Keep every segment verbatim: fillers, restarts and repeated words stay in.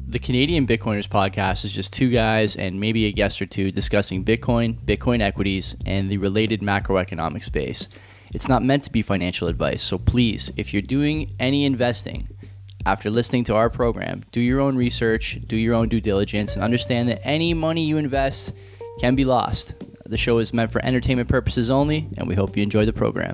The Canadian Bitcoiners podcast is just two guys and maybe a guest or two discussing Bitcoin, Bitcoin equities, and the related macroeconomic space. It's not meant to be financial advice, so please, if you're doing any investing, after listening to our program, do your own research, do your own due diligence, and understand that any money you invest can be lost. The show is meant for entertainment purposes only, and we hope you enjoy the program.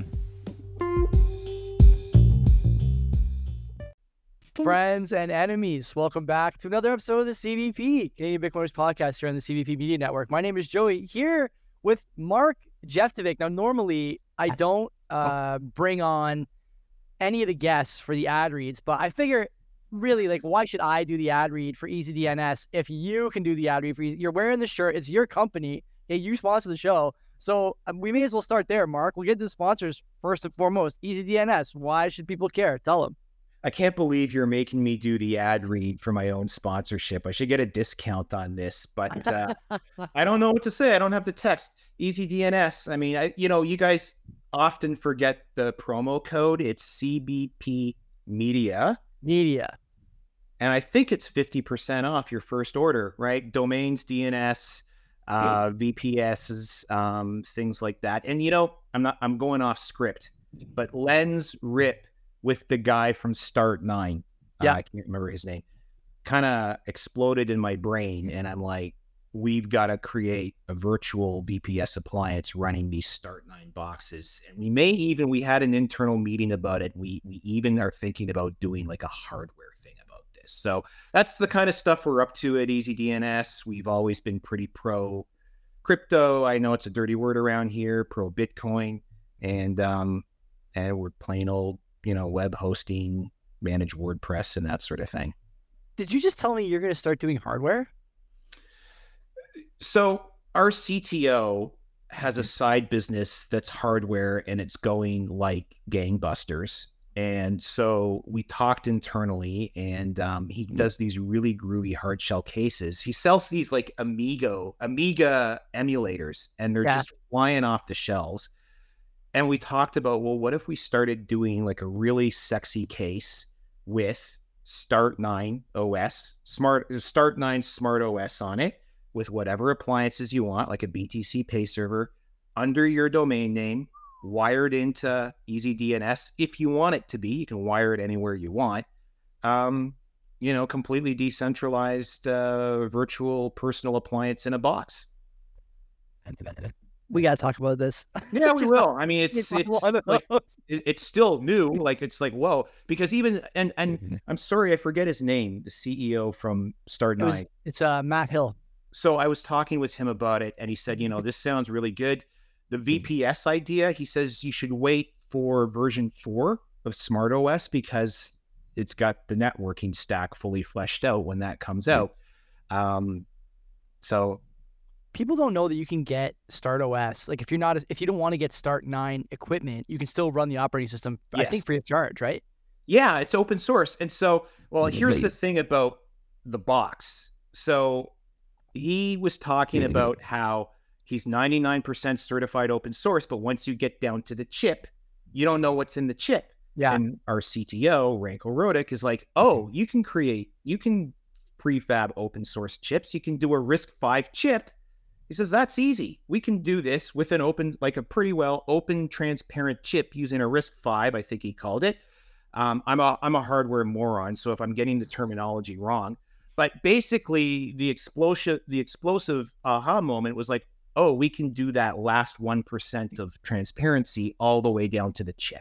Friends and enemies, welcome back to another episode of the C B P, Canadian Bitcoiners podcast here on the C B P Media Network. My name is Joey, here with Mark Jeftovic. Now, normally I don't uh, bring on any of the guests for the ad reads, but I figure, really, like, why should I do the ad read for EasyDNS if you can do the ad read for Easy? You're wearing the shirt, it's your company, hey, you sponsor the show, so um, we may as well start there, Mark. We'll get to the sponsors first and foremost. EasyDNS, why should people care? Tell them. I can't believe you're making me do the ad read for my own sponsorship. I should get a discount on this, but uh, I don't know what to say. I don't have the text. EasyDNS. I mean, I, you know, you guys often forget the promo code. It's C B P Media. Media. And I think it's fifty percent off your first order, right? Domains, D N S, uh, V P Ss, um, things like that. And, you know, I'm not, I'm going off script, but Lens Rip with the guy from Start nine, yeah, uh, I can't remember his name, kind of exploded in my brain. And I'm like, we've got to create a virtual V P S appliance running these Start nine boxes. And we may even, we had an internal meeting about it. We, we even are thinking about doing like a hardware thing about this. So that's the kind of stuff we're up to at EasyDNS. We've always been pretty pro crypto. I know it's a dirty word around here, pro Bitcoin. And, um, and we're plain old, you know, web hosting, manage WordPress and that sort of thing. Did you just tell me you're going to start doing hardware? So our C T O has a side business that's hardware and it's going like gangbusters. And so we talked internally and um, he does these really groovy hard shell cases. He sells these like Amigo, Amiga emulators and they're yeah. just flying off the shelves. And we talked about, well, what if we started doing like a really sexy case with Start nine O S, smart Start nine Smart O S on it with whatever appliances you want, like a B T C Pay server, under your domain name, wired into EasyDNS. If you want it to be, you can wire it anywhere you want. Um, you know, completely decentralized uh, virtual personal appliance in a box. We got to talk about this. Yeah, we will. I mean, it's it's like, it, it's still new. Like, it's like, whoa, because even, and and I'm sorry, I forget his name, the C E O from Start nine. It was, it's uh, Matt Hill. So I was talking with him about it and he said, you know, this sounds really good. The V P S idea, he says you should wait for version four of SmartOS because it's got the networking stack fully fleshed out when that comes out. Um, so... People don't know that you can get StartOS. Like if you're not, if you don't want to get Start nine equipment, you can still run the operating system, yes. I think, free of charge, right? Yeah, it's open source. And so, well, here's the thing about the box. So he was talking about how he's ninety-nine percent certified open source, but once you get down to the chip, you don't know what's in the chip. Yeah. And our C T O, Ranko Rodick, is like, oh, you can create, you can prefab open source chips. You can do a RISC five chip. He says, that's easy. We can do this with an open, like a pretty well open, transparent chip using a RISC five, I think he called it. Um, I'm a I'm a hardware moron, so if I'm getting the terminology wrong. But basically, the explosive, the explosive aha moment was like, oh, we can do that last one percent of transparency all the way down to the chip.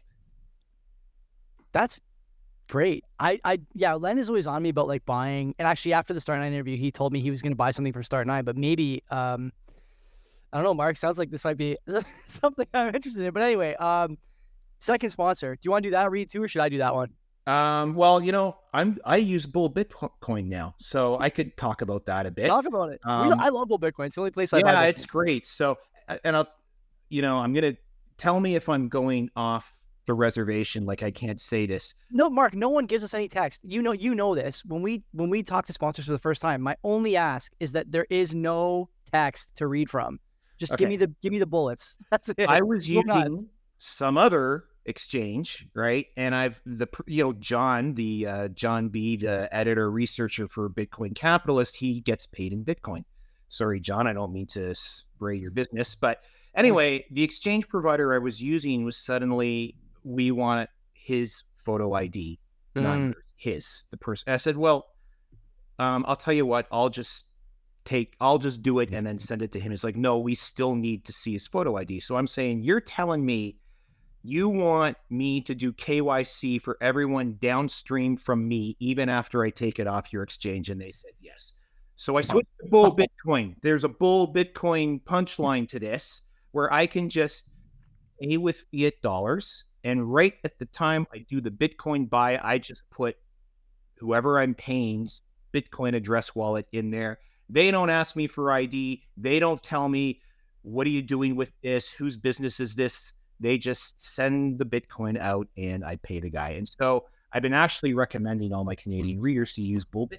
That's great. I, I, yeah, Len is always on me about like buying, and actually after the Start nine interview, he told me he was going to buy something for Start nine, but maybe, um, I don't know, Mark, sounds like this might be something I'm interested in, but anyway, um, second sponsor, do you want to do that read too, or should I do that one? Um, well, you know, I'm, I use Bull Bitcoin now, so I could talk about that a bit. Talk about it. Um, we, I love Bull Bitcoin. It's the only place I yeah, buy Bitcoin. It's great. So, and I'll, you know, I'm going to tell me if I'm going off the reservation, like I can't say this. No, Mark, no one gives us any text. You know, you know this. When we when we talk to sponsors for the first time, my only ask is that there is no text to read from. Just okay. give me the give me the bullets. That's it. I was using some other exchange, right? And I've the you know John, the uh, John B, the editor researcher for Bitcoin Capitalist, he gets paid in Bitcoin. Sorry, John, I don't mean to spray your business, but anyway, the exchange provider I was using was suddenly we want his photo I D, Mm. not yours, his the person. I said, well, um, I'll tell you what, I'll just take, I'll just do it and then send it to him. It's like, no, we still need to see his photo I D. So I'm saying, you're telling me you want me to do K Y C for everyone downstream from me, even after I take it off your exchange? And they said yes. So I switched to Bull Bitcoin. There's a Bull Bitcoin punchline to this, where I can just pay with fiat dollars. And right at the time I do the Bitcoin buy, I just put whoever I'm paying's Bitcoin address wallet in there. They don't ask me for I D. They don't tell me, what are you doing with this? Whose business is this? They just send the Bitcoin out and I pay the guy. And so I've been actually recommending all my Canadian readers to use Bullbit.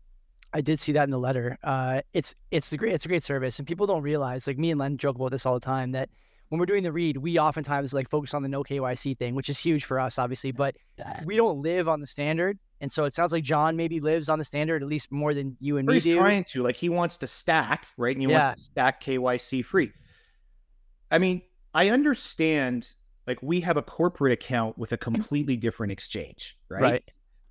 I did see that in the letter. Uh, it's it's a great it's a great service, and people don't realize. Like me and Len joke about this all the time, that when we're doing the read, we oftentimes like focus on the no K Y C thing, which is huge for us, obviously. But we don't live on the standard, and so it sounds like John maybe lives on the standard at least more than you and Or me he's do. trying to, like, he wants to stack, right? And he Yeah. wants to stack K Y C free. I mean, I understand, like, we have a corporate account with a completely different exchange, right? Right.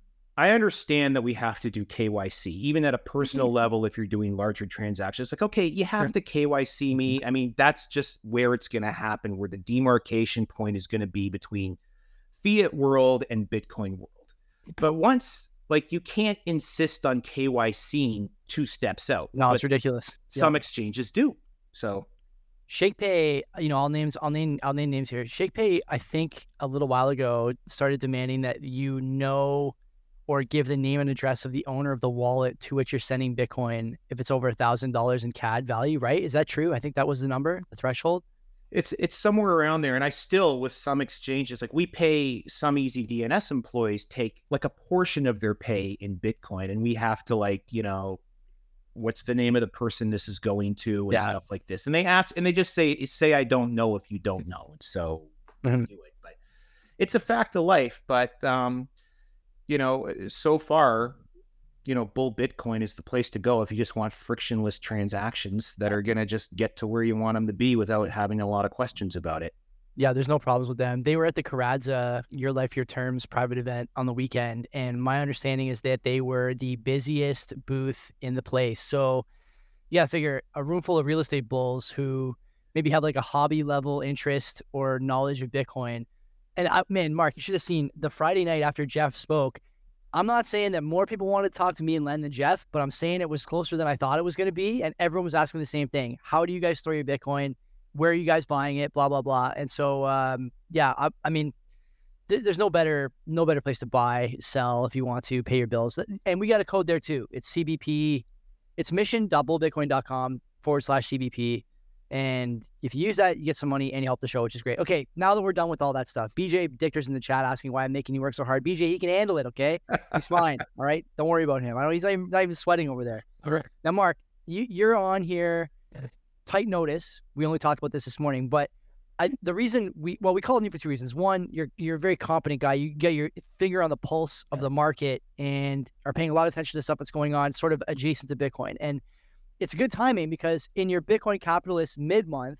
I understand that we have to do K Y C, even at a personal level. If you're doing larger transactions, like, okay, you have to K Y C me. I mean, that's just where it's going to happen, where the demarcation point is going to be between fiat world and Bitcoin world. But once, like, you can't insist on K Y C two steps out. No, it's but ridiculous. Some Yeah. exchanges do. So ShakePay, you know, I'll names, I'll name, I'll name names here. ShakePay, I think a little while ago, started demanding that you know or give the name and address of the owner of the wallet to which you're sending Bitcoin if it's over a thousand dollars in C A D value, right? Is that true? I think that was the number, the threshold. it's it's somewhere around there. And I still, with some exchanges, like, we pay some Easy D N S employees take like a portion of their pay in Bitcoin, and we have to, like, you know, what's the name of the person this is going to and Yeah. stuff like this. And they ask, and they just say, say, I don't know if you don't know. And so Mhm. do it. But it's a fact of life. But, um, you know, so far, you know, Bull Bitcoin is the place to go if you just want frictionless transactions that are going to just get to where you want them to be without having a lot of questions about it. Yeah, there's no problems with them. They were at the Karadza Your Life, Your Terms private event on the weekend, and my understanding is that they were the busiest booth in the place. So, yeah, figure a room full of real estate bulls who maybe have like a hobby level interest or knowledge of Bitcoin. And I, man, Mark, you should have seen the Friday night after Jeff spoke. I'm not saying that more people wanted to talk to me and Len than Jeff, but I'm saying it was closer than I thought it was going to be. And everyone was asking the same thing. How do you guys store your Bitcoin? Where are you guys buying it? Blah, blah, blah. And so, um, yeah, I, I mean, th- there's no better, no better place to buy, sell if you want to pay your bills. And we got a code there too. It's C B P. It's mission.bullbitcoin.com forward slash C B P. And if you use that, you get some money and you help the show, which is great. Okay, now that we're done with all that stuff, B J Dictor's in the chat asking why I'm making you work so hard. B J, he can handle it, okay? He's fine, all right? Don't worry about him. I know he's not even, not even sweating over there. All right. Now, Mark, you, you're on here, tight notice. We only talked about this this morning, but I, the reason we, well, we called you for two reasons. One, you're you're a very competent guy. You get your finger on the pulse of the market and are paying a lot of attention to stuff that's going on sort of adjacent to Bitcoin. And it's good timing because in your Bitcoin Capitalist mid-month,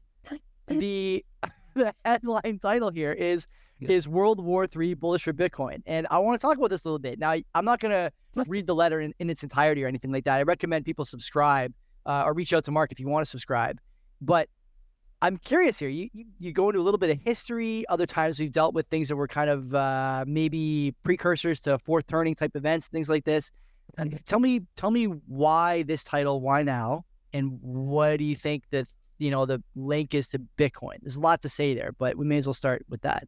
the the headline title here is is World War Three bullish for Bitcoin. And I want to talk about this a little bit. Now, I'm not going to read the letter in, in its entirety or anything like that. I recommend people subscribe uh, or reach out to Mark if you want to subscribe. But I'm curious here. You, you you go into a little bit of history. Other times we've dealt with things that were kind of uh, maybe precursors to fourth turning type events, things like this. And tell me, tell me why this title, why now, and what do you think that you know the link is to Bitcoin? There's a lot to say there, but we may as well start with that.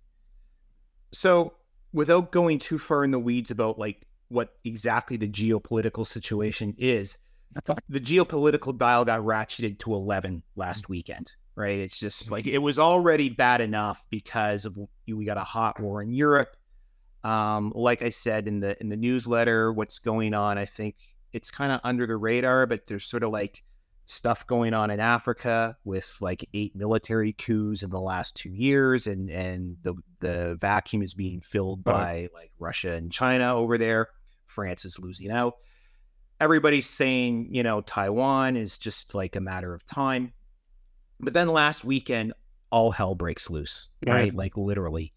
So, without going too far in the weeds about like what exactly the geopolitical situation is, the geopolitical dial got ratcheted to eleven last weekend, right? It's just like it was already bad enough because of we got a hot war in Europe. Um, like I said in the in the newsletter, what's going on, I think it's kind of under the radar, but there's sort of like stuff going on in Africa with like eight military coups in the last two years, and and the the vacuum is being filled by like Russia and China over there. France is losing out. Everybody's saying, you know, Taiwan is just like a matter of time. But then last weekend, all hell breaks loose, right? right? Like literally.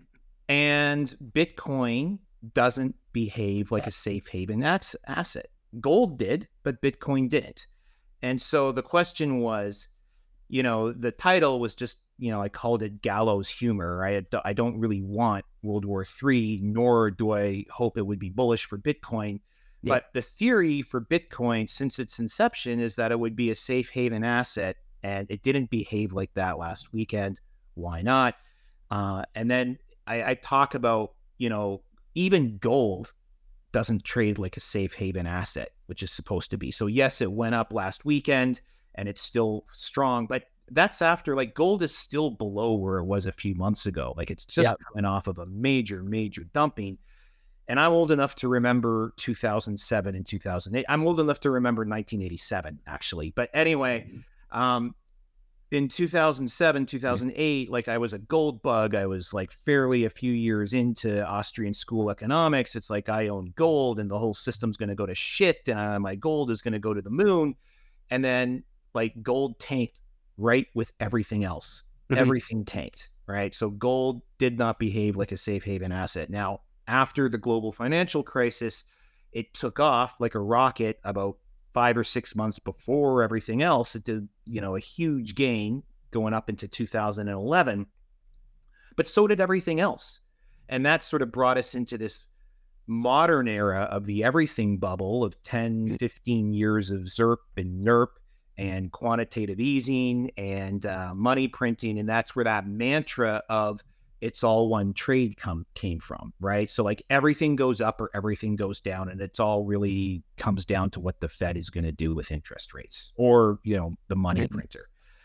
And Bitcoin doesn't behave like a safe haven asset. Gold did, but Bitcoin didn't. And so the question was, you know, the title was just, you know, I called it gallows humor. I, I don't really want World War Three, nor do I hope it would be bullish for Bitcoin. Yeah. But the theory for Bitcoin since its inception is that it would be a safe haven asset, and it didn't behave like that last weekend. Why not? Uh, and then I, I talk about, you know, even gold doesn't trade like a safe haven asset, which is supposed to be. So yes, it went up last weekend and it's still strong, but that's after like gold is still below where it was a few months ago. Like it's just yep. coming off of a major, major dumping. And I'm old enough to remember two thousand seven and two thousand eight. I'm old enough to remember nineteen eighty-seven, actually. But anyway, um, in two thousand seven, two thousand eight, like I was a gold bug. I was like fairly a few years into Austrian school economics. It's like I own gold and the whole system's going to go to shit, and I, my gold is going to go to the moon. And then like gold tanked right with everything else. Mm-hmm. Everything tanked, right? So gold did not behave like a safe haven asset. Now, after the global financial crisis, it took off like a rocket about five or six months before everything else. It did, you know, a huge gain going up into two thousand eleven, but so did everything else. And that sort of brought us into this modern era of the everything bubble of ten, fifteen years of ZERP and NERP and quantitative easing and uh, money printing. And that's where that mantra of it's all one trade come came from, right? So like everything goes up or everything goes down, and it's all really comes down to what the Fed is going to do with interest rates or, you know, the money mm-hmm. printer.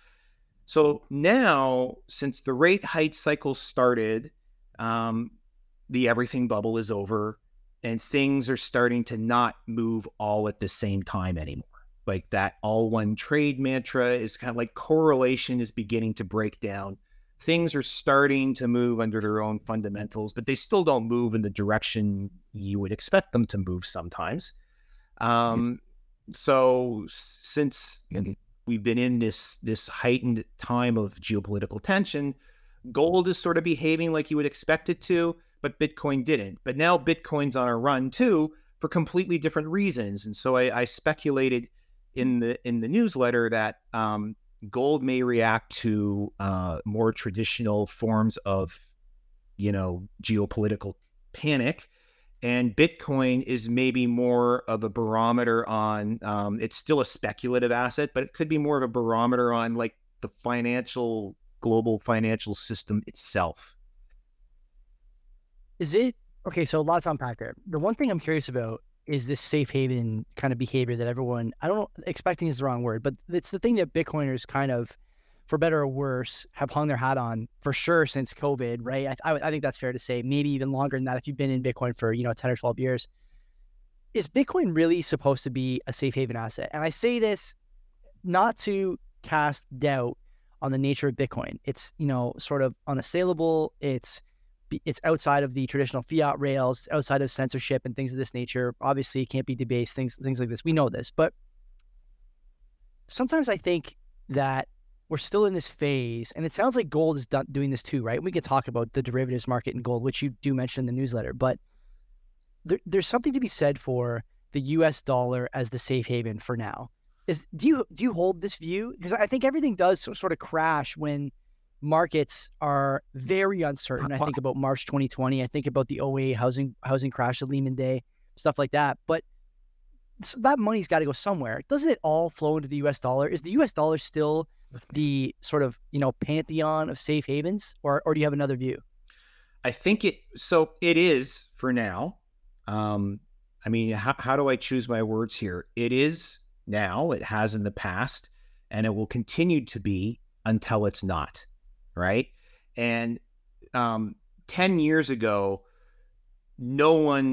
So now, since the rate hike cycle started, um, the everything bubble is over, and things are starting to not move all at the same time anymore. Like that all one trade mantra is kind of like correlation is beginning to break down. Things are starting to move under their own fundamentals, but they still don't move in the direction you would expect them to move sometimes. Um, so since we've been in this, this heightened time of geopolitical tension, gold is sort of behaving like you would expect it to, but Bitcoin didn't. But now Bitcoin's on a run too for completely different reasons. And so I, I speculated in the in the newsletter that um, gold may react to uh, more traditional forms of, you know, geopolitical panic, and Bitcoin is maybe more of a barometer on. Um, it's still a speculative asset, but it could be more of a barometer on like the financial global financial system itself. Is it okay? So a lot to unpack there. The one thing I'm curious about is this safe haven kind of behavior that everyone, I don't know, expecting is the wrong word, but it's the thing that Bitcoiners kind of, for better or worse, have hung their hat on for sure since COVID, right? I, I, I think that's fair to say, maybe even longer than that if you've been in Bitcoin for, you know, ten or twelve years. Is Bitcoin really supposed to be a safe haven asset? And I say this not to cast doubt on the nature of Bitcoin. It's, you know, sort of unassailable. It's It's outside of the traditional fiat rails, outside of censorship and things of this nature. Obviously, it can't be debased, things, things like this. We know this. But sometimes I think that we're still in this phase, and it sounds like gold is done, doing this too, right? We could talk about the derivatives market in gold, which you do mention in the newsletter. But there, there's something to be said for the U S dollar as the safe haven for now. Is do you do you hold this view? Because I think everything does sort of crash when markets are very uncertain. I think about March twenty twenty. I think about the oh eight housing housing crash, the Lehman Day, stuff like that. But so that money's got to go somewhere. Doesn't it all flow into the U S dollar? Is the U S dollar still the sort of, you know, pantheon of safe havens, or or do you have another view? I think it. So it is for now. Um, I mean, how how do I choose my words here? It is now. It has in the past, and it will continue to be until it's not. Right. And um, ten years ago, no one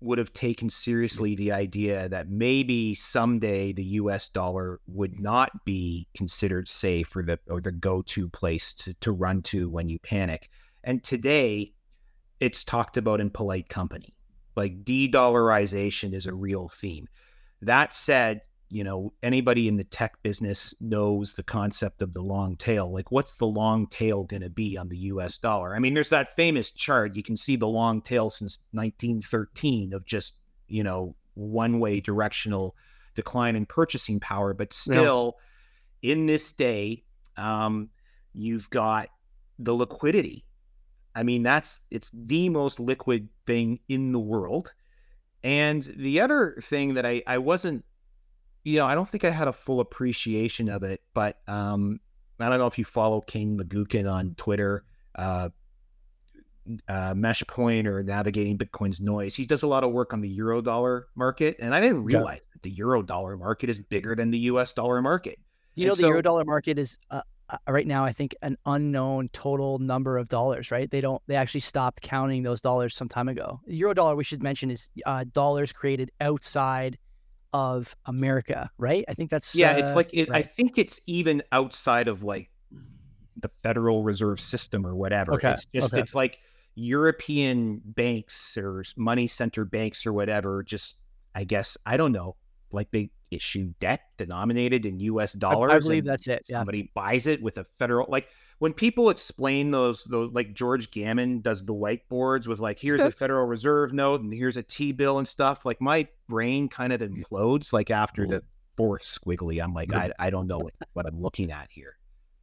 would have taken seriously the idea that maybe someday the U S dollar would not be considered safe or the or the go-to place to, to run to when you panic. And today, it's talked about in polite company. Like de-dollarization is a real theme. That said, you know, anybody in the tech business knows the concept of the long tail. Like, what's the long tail going to be on the U S dollar? I mean, there's that famous chart. You can see the long tail since nineteen thirteen of just, you know, one-way directional decline in purchasing power. But still, yeah. in this day, um, you've got the liquidity. I mean, that's it's the most liquid thing in the world. And the other thing that I, I wasn't, you know, I don't think I had a full appreciation of it, but um, I don't know if you follow King Magukin on Twitter, uh, uh, Meshpoint or Navigating Bitcoin's Noise. He does a lot of work on the Eurodollar market, and I didn't realize yeah. that the Eurodollar market is bigger than the U S dollar market. You know, and the so, Eurodollar market is uh, uh, right now, I think, an unknown total number of dollars. Right? They don't. They actually stopped counting those dollars some time ago. The Eurodollar, we should mention, is uh, dollars created outside of America, right? I think that's yeah. Uh, it's like it, right. I think it's even outside of like the Federal Reserve System or whatever. Okay. It's just okay. it's like European banks or money center banks or whatever. Just I guess I don't know. Like they issue debt denominated in U S dollars. I, I believe that's it. Yeah. Somebody buys it with a federal like. When people explain those, those like George Gammon does the whiteboards with like, here's a Federal Reserve note and here's a T-bill and stuff, like my brain kind of implodes like after the fourth squiggly. I'm like, I, I don't know what, what I'm looking at here.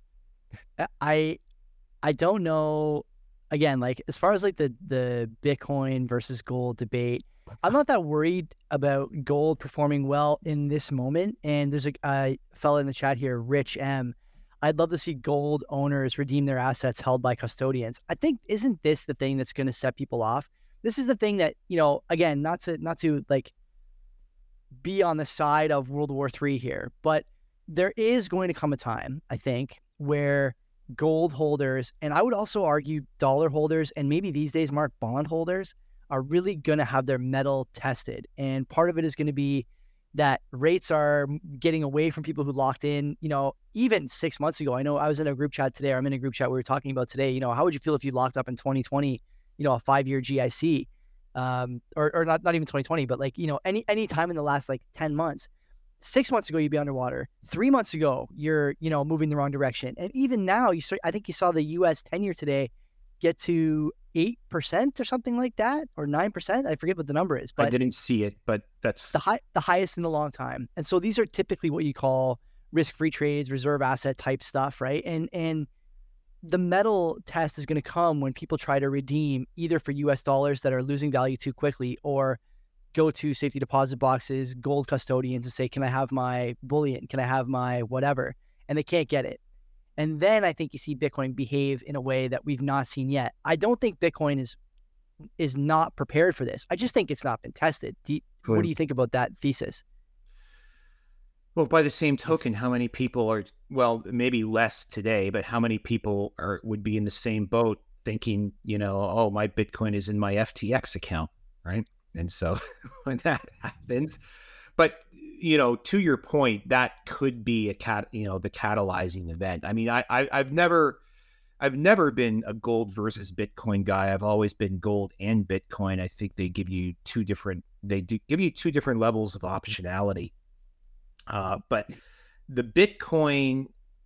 I I don't know. Again, like as far as like the, the Bitcoin versus gold debate, I'm not that worried about gold performing well in this moment. And there's a, a fella in the chat here, Rich M. I'd love to see gold owners redeem their assets held by custodians. I think, isn't this the thing that's going to set people off? This is the thing that, you know, again, not to, not to like be on the side of World War Three here, but there is going to come a time, I think, where gold holders, and I would also argue dollar holders, and maybe these days, Mark, bond holders, are really going to have their mettle tested. And part of it is going to be that rates are getting away from people who locked in, you know, even six months ago. I know I was in a group chat today, or I'm in a group chat we were talking about today, you know, how would you feel if you locked up in twenty twenty, you know, a five-year G I C, um, or, or not, not even twenty twenty, but like, you know, any, any time in the last like ten months, six months ago, you'd be underwater. Three months ago, you're, you know, moving the wrong direction. And even now, you I think you saw the U S ten-year today get to eight percent or something like that, or nine percent. I forget what the number is, but I didn't see it, but that's the high, the highest in a long time. And so these are typically what you call risk-free trades, reserve asset type stuff, right? And, and the metal test is going to come when people try to redeem either for U S dollars that are losing value too quickly, or go to safety deposit boxes, gold custodians and say, can I have my bullion? Can I have my whatever? And they can't get it. And then I think you see Bitcoin behave in a way that we've not seen yet. I don't think Bitcoin is is not prepared for this. I just think it's not been tested. Do you, what do you think about that thesis? Well, by the same token, how many people are, well, maybe less today, but how many people are would be in the same boat thinking, you know, oh, my Bitcoin is in my F T X account, right? And so when that happens, but you know, to your point, that could be a cat, you know, the catalyzing event. I mean, I, I I've never, I've never been a gold versus Bitcoin guy. I've always been gold and Bitcoin. I think they give you two different, they do give you two different levels of optionality. Uh, but the Bitcoin,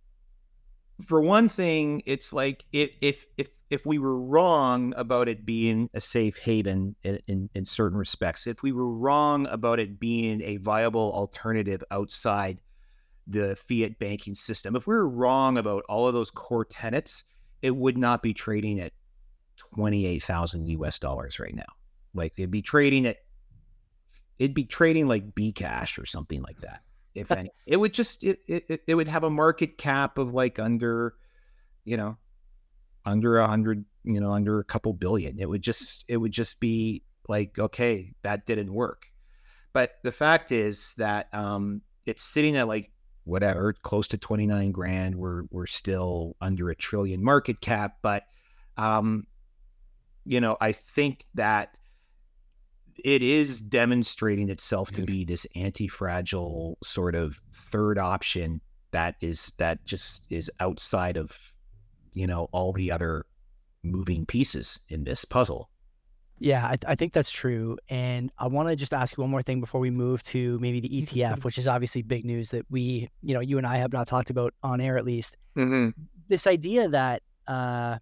for one thing, it's like if if if if we were wrong about it being a safe haven in, in, in certain respects, if we were wrong about it being a viable alternative outside the fiat banking system, if we were wrong about all of those core tenets, it would not be trading at twenty-eight thousand U S dollars right now. Like it'd be trading at, it'd be trading like Bcash or something like that. If any, it would just, it, it, it would have a market cap of like under, you know, under a hundred, you know, under a couple billion. It would just, it would just be like, okay, that didn't work. But the fact is that um, it's sitting at like whatever, close to twenty-nine grand. We're, we're still under a trillion market cap. But, um, you know, I think that it is demonstrating itself to be this anti-fragile sort of third option that is that just is outside of, you know, all the other moving pieces in this puzzle. Yeah, I, I think that's true. And I want to just ask you one more thing before we move to maybe the E T F, which is obviously big news that we, you know, you and I have not talked about on air at least. Mm-hmm. This idea that, uh,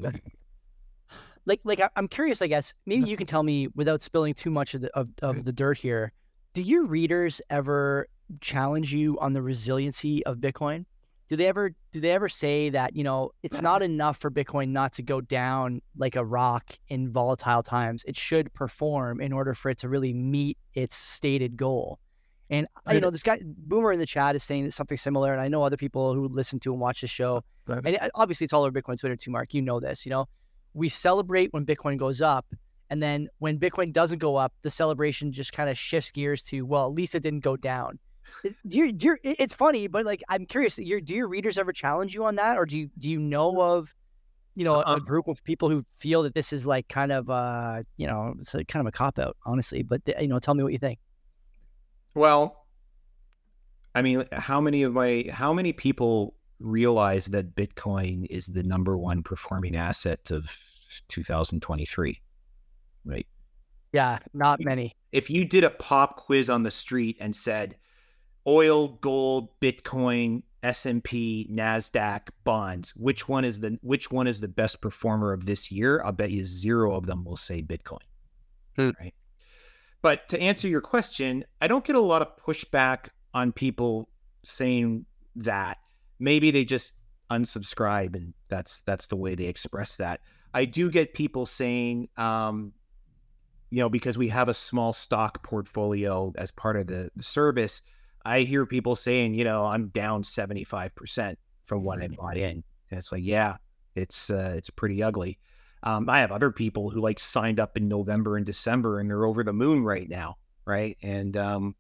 like, like I- I'm curious, I guess, maybe you can tell me without spilling too much of the, of, of the dirt here. Do your readers ever challenge you on the resiliency of Bitcoin? Do they ever do they ever say that, you know, it's not enough for Bitcoin not to go down like a rock in volatile times? It should perform in order for it to really meet its stated goal. And you know, this guy Boomer in the chat is saying something similar, and I know other people who listen to and watch the show. And obviously, it's all over Bitcoin Twitter too, Mark. You know this. You know, we celebrate when Bitcoin goes up, and then when Bitcoin doesn't go up, the celebration just kind of shifts gears to, well, at least it didn't go down. Do you, do you, it's funny, but like, I'm curious, your, do your readers ever challenge you on that? Or do you, do you know of, you know, a, a group of people who feel that this is like kind of, uh, you know, it's a, kind of a cop out, honestly, but you know, tell me what you think. Well, I mean, how many of my, how many people realize that Bitcoin is the number one performing asset of two thousand twenty-three, right? Yeah, not many. If you did a pop quiz on the street and said, oil, gold, Bitcoin, S and P, NASDAQ, bonds, which one is the which one is the best performer of this year? I'll bet you zero of them will say Bitcoin. Hmm. Right. But to answer your question, I don't get a lot of pushback on people saying that. Maybe they just unsubscribe and that's that's the way they express that. I do get people saying, um, you know, because we have a small stock portfolio as part of the, the service, I hear people saying, you know, I'm down seventy-five percent from what I bought in. And it's like, yeah, it's uh, it's pretty ugly. Um, I have other people who like signed up in November and December and they're over the moon right now. Right. And um,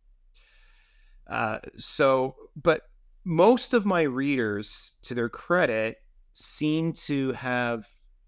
uh, so, but most of my readers, to their credit, seem to have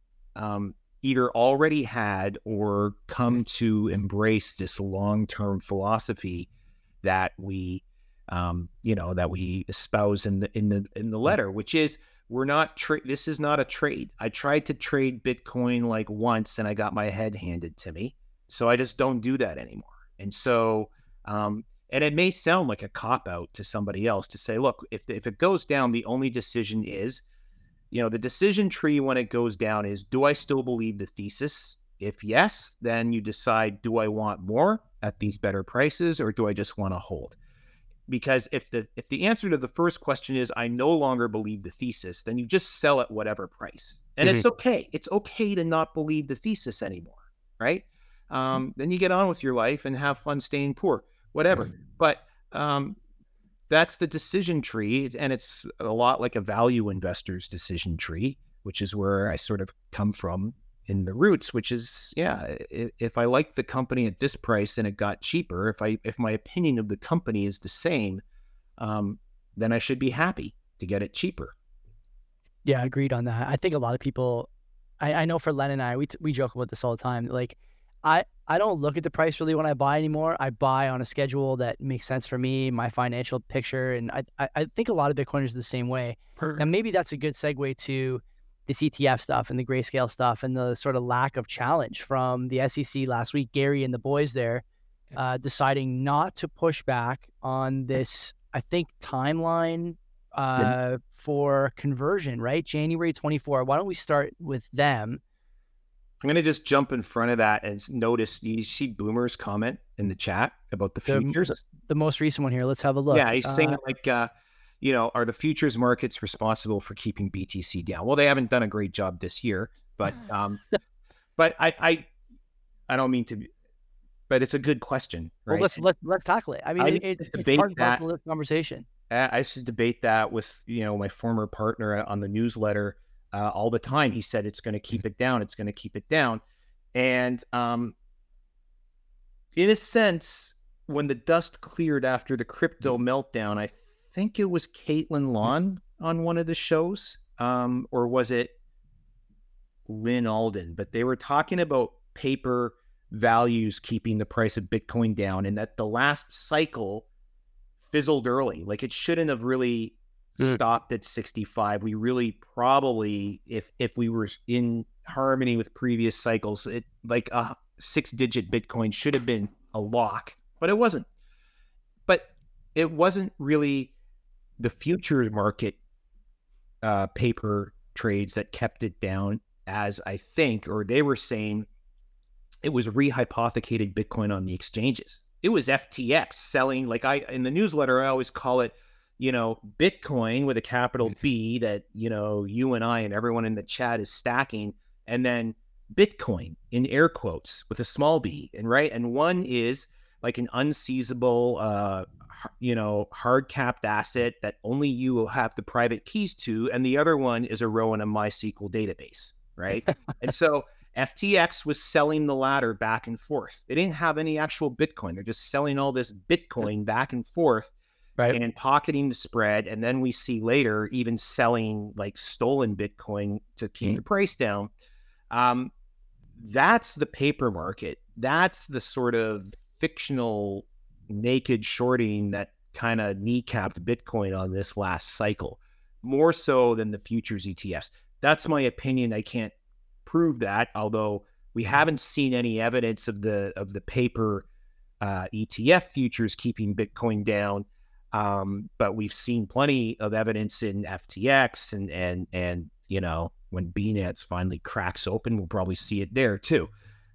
um, either already had or come to embrace this long-term philosophy that we Um, you know, that we espouse in the in the in the letter, which is we're not tra- this is not a trade. I tried to trade Bitcoin like once and I got my head handed to me. So I just don't do that anymore. And so um, and it may sound like a cop out to somebody else to say, look, if if it goes down, the only decision is, you know, the decision tree when it goes down is, do I still believe the thesis? If yes, then you decide, do I want more at these better prices or do I just want to hold? Because if the if the answer to the first question is I no longer believe the thesis, then you just sell at whatever price. And mm-hmm. it's okay. It's okay to not believe the thesis anymore, right? Um, then you get on with your life and have fun staying poor, whatever. But um, that's the decision tree. And it's a lot like a value investor's decision tree, which is where I sort of come from in the roots, which is, yeah, if, if I like the company at this price and it got cheaper, if I if my opinion of the company is the same, um, then I should be happy to get it cheaper. Yeah, agreed on that. I think a lot of people, I, I know for Len and I, we we joke about this all the time. Like, I, I don't look at the price really when I buy anymore. I buy on a schedule that makes sense for me, my financial picture, and I I, I think a lot of Bitcoiners are the same way. Perfect. And maybe that's a good segue to this E T F stuff and the grayscale stuff and the sort of lack of challenge from the S E C last week. Gary and the boys there uh, deciding not to push back on this, I think, timeline uh, for conversion, right? January twenty-fourth. Why don't we start with them? I'm going to just jump in front of that and notice, you see Boomer's comment in the chat about the futures? The, the most recent one here. Let's have a look. Yeah, he's uh, saying like, uh, you know, are the futures markets responsible for keeping B T C down? Well, they haven't done a great job this year, but um, but I, I I don't mean to, be, but it's a good question, right? Well, let's let's let's tackle it. I mean, I it, it, it's part that, of the conversation. I should debate that with, you know, my former partner on the newsletter uh, all the time. He said it's going to keep it down. It's going to keep it down, and um, in a sense, when the dust cleared after the crypto meltdown, I. I think it was Caitlin Long on one of the shows, um, or was it Lynn Alden? But they were talking about paper values keeping the price of Bitcoin down, and that the last cycle fizzled early. Like it shouldn't have really mm. stopped at sixty-five. We really probably, if if we were in harmony with previous cycles, it like a six-digit Bitcoin should have been a lock, but it wasn't. But it wasn't really the futures market uh, paper trades that kept it down, as I think, or they were saying it was rehypothecated Bitcoin on the exchanges. It was F T X selling, like I, in the newsletter, I always call it, you know, Bitcoin with a capital B that, you know, you and I and everyone in the chat is stacking, and then Bitcoin in air quotes with a small b, and right. And one is like an unseizable, uh, you know, hard capped asset that only you will have the private keys to. And the other one is a row in a MySQL database. Right. And so F T X was selling the latter back and forth. They didn't have any actual Bitcoin. They're just selling all this Bitcoin back and forth, right, and pocketing the spread. And then we see later even selling like stolen Bitcoin to keep mm-hmm. the price down. Um, that's the paper market. That's the sort of fictional naked shorting that kind of kneecapped Bitcoin on this last cycle, more so than the futures E T Fs. That's my opinion. I can't prove that, although we haven't seen any evidence of the of the paper uh, E T F futures keeping Bitcoin down. Um, but we've seen plenty of evidence in F T X, and and and you know, when B NETs finally cracks open, we'll probably see it there too.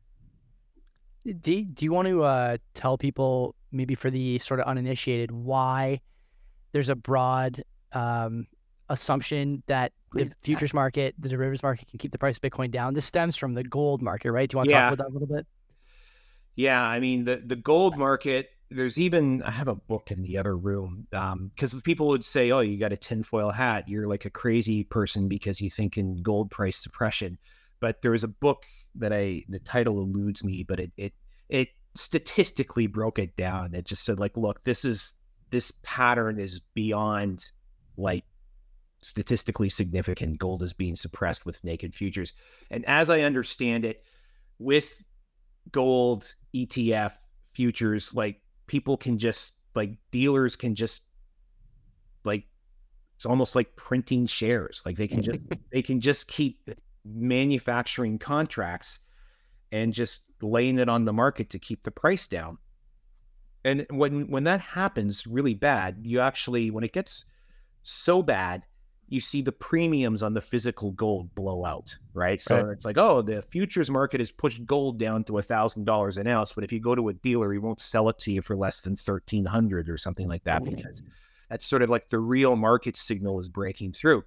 Do, do you want to uh, tell people, maybe for the sort of uninitiated, why there's a broad um, assumption that the futures market, the derivatives market, can keep the price of Bitcoin down? This stems from the gold market, right? Do you want to yeah. talk about that a little bit? Yeah, I mean, the, the gold market, there's even, I have a book in the other room, because um, people would say, oh, you got a tinfoil hat. You're like a crazy person because you think in gold price suppression. But there was a book that I, the title eludes me, but it, it, it statistically broke it down. It just said, like, look, this is, this pattern is beyond like statistically significant. Gold is being suppressed with naked futures. And as I understand it, with gold E T F futures, like people can just, like dealers can just, like, it's almost like printing shares. Like they can just, they can just keep manufacturing contracts and just laying it on the market to keep the price down. And when when that happens really bad, you actually, when it gets so bad, you see the premiums on the physical gold blow out, right? So right. It's like, oh, the futures market has pushed gold down to a thousand dollars an ounce, but if you go to a dealer, he won't sell it to you for less than thirteen hundred or something like that, because that's sort of like the real market signal is breaking through.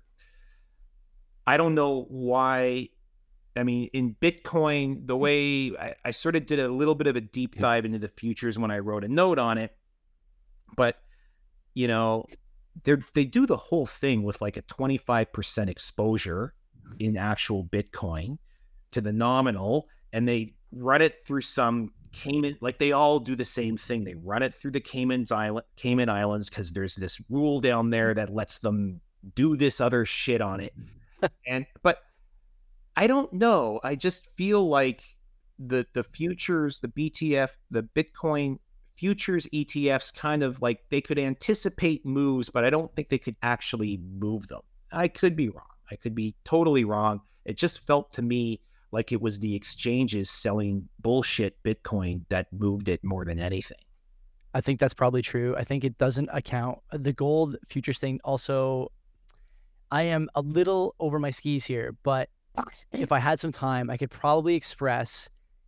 I don't know why. I mean, in Bitcoin, the way I, I sort of did a little bit of a deep dive into the futures when I wrote a note on it, but you know, they they do the whole thing with like a twenty-five percent exposure in actual Bitcoin to the nominal, and they run it through some Cayman, like they all do the same thing. They run it through the Cayman Island, Cayman Islands, because there's this rule down there that lets them do this other shit on it. And but I don't know. I just feel like the the futures, the B T F, the Bitcoin futures E T Fs, kind of like they could anticipate moves, but I don't think they could actually move them. I could be wrong. I could be totally wrong. It just felt to me like it was the exchanges selling bullshit Bitcoin that moved it more than anything. I think that's probably true. I think it doesn't account the gold futures thing. Also, I am a little over my skis here, but if I had some time, I could probably express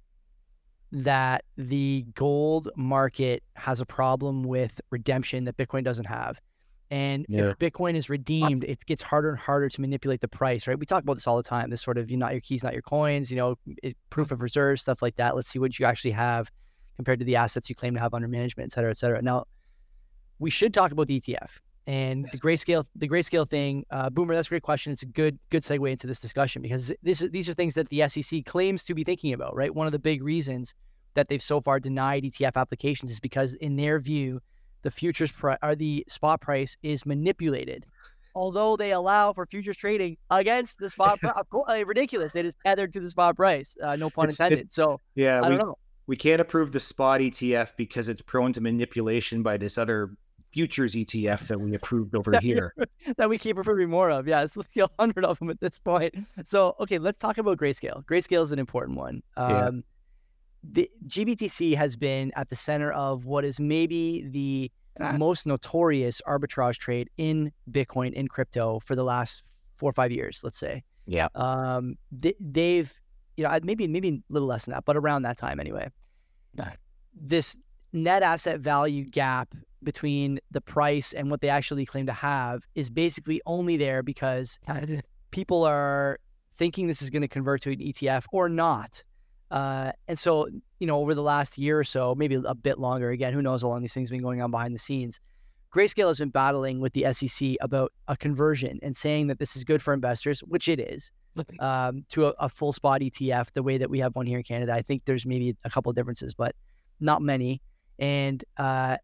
that the gold market has a problem with redemption that Bitcoin doesn't have. And yeah. if Bitcoin is redeemed, it gets harder and harder to manipulate the price, right? We talk about this all the time, this sort of, you know, not your keys, not your coins, you know, it, proof of reserve, stuff like that. Let's see what you actually have compared to the assets you claim to have under management, et cetera, et cetera. Now, we should talk about the E T F. And yes. the grayscale, the grayscale thing, uh, Boomer, that's a great question. It's a good, good segue into this discussion, because this, these are things that the S E C claims to be thinking about, right? One of the big reasons that they've so far denied E T F applications is because, in their view, the futures pri- or the spot price is manipulated. Although they allow for futures trading against the spot price, ridiculous. It is tethered to the spot price. Uh, no pun it's, intended. So yeah, I we, don't know. we can't approve the spot E T F because it's prone to manipulation by this other futures E T F that we approved over that, here. That we keep approving more of. Yeah, it's like a hundred of them at this point. So, okay, let's talk about Grayscale. Grayscale is an important one. Um, Yeah. The G B T C has been at the center of what is maybe the most notorious arbitrage trade in Bitcoin, in crypto, for the last four or five years, let's say. Yeah. Um, they, they've, you know, maybe maybe a little less than that, but around that time anyway. This net asset value gap between the price and what they actually claim to have is basically only there because people are thinking this is going to convert to an E T F or not. Uh, and so, you know, over the last year or so, maybe a bit longer, again, who knows how long these things have been going on behind the scenes, Grayscale has been battling with the S E C about a conversion and saying that this is good for investors, which it is, um, to a, a full spot E T F, the way that we have one here in Canada. I think there's maybe a couple of differences, but not many. And, uh,